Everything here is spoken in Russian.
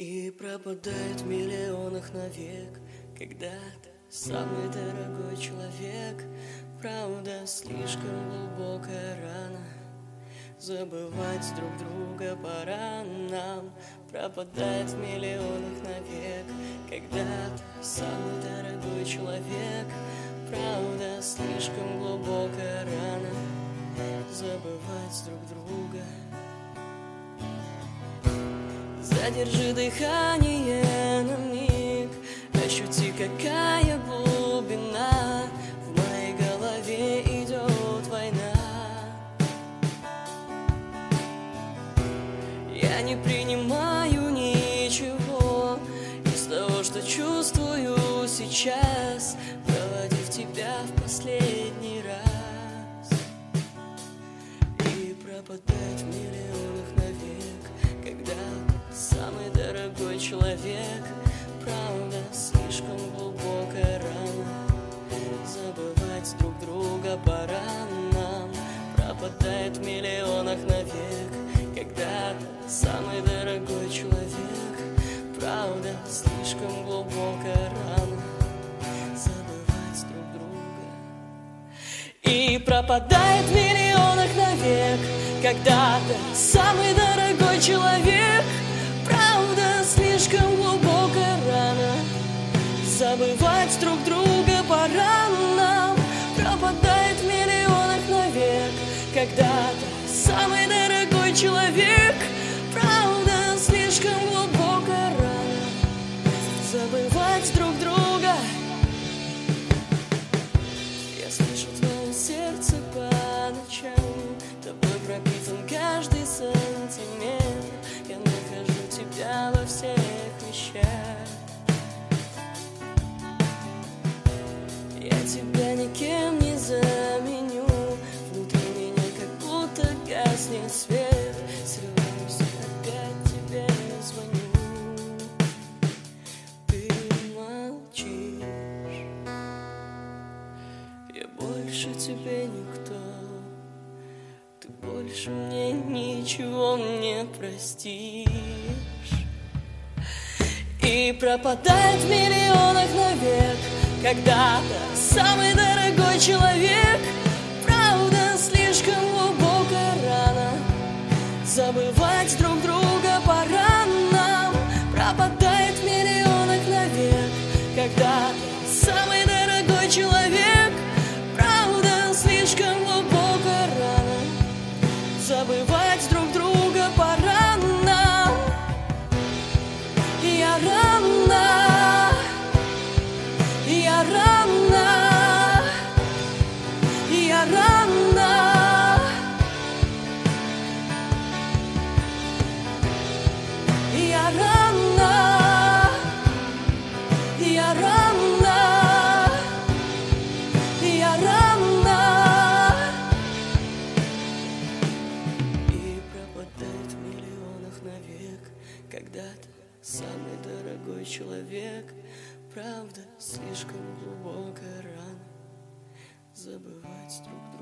И пропадает в миллионах навек когда-то самый дорогой человек. Правда, слишком глубокая рана, забывать друг друга пора нам. Пропадает в миллионах навек когда-то самый дорогой человек. Правда, слишком глубокая рана, забывать друг друга. Задержи дыхание на миг, ощути, какая глубина. В моей голове идет война. Я не принимаю ничего из того, что чувствую сейчас, проводив тебя в последний раз. И пропадает в миллионах навек когда-то самый дорогой человек. Правда, слишком глубокая рана, забывать друг друга пора нам. Пропадает в миллионах навек когда-то самый дорогой человек. Правда, слишком глубокая рана, забывать друг друга. И пропадает в миллионах навек когда-то самый дорогой человек. Правда, слишком глубокая рана, забывать друг друга пора нам. Пропадает в миллионах навек когда-то самый дорогой человек. Правда, слишком глубокая рана, забывать друг друга. Я слышу твое сердце по ночам, тобой пропитан каждый сантиметр. Я нахожу тебя во всех вещах. Я тебя никем не заменю. Внутри меня как будто гаснет свет. Срываюсь, опять тебе звоню. Ты молчишь. Я больше тебе никто. Ты больше мне ничего не простишь. И пропадает в миллионах навек когда-то самый дорогой человек. Правда, слишком глубокая рана, забывать друг друга пора нам. Пропадает в миллионах навек когда-то самый дорогой человек. Правда, слишком глубокая рана, забывать друг друга пора нам. Я рана, я рана, я рана, я рана, я рана, я рана. И пропадает в миллионах навек когда-то самый дорогой человек. Правда, слишком глубокая рана, забывать друг друга.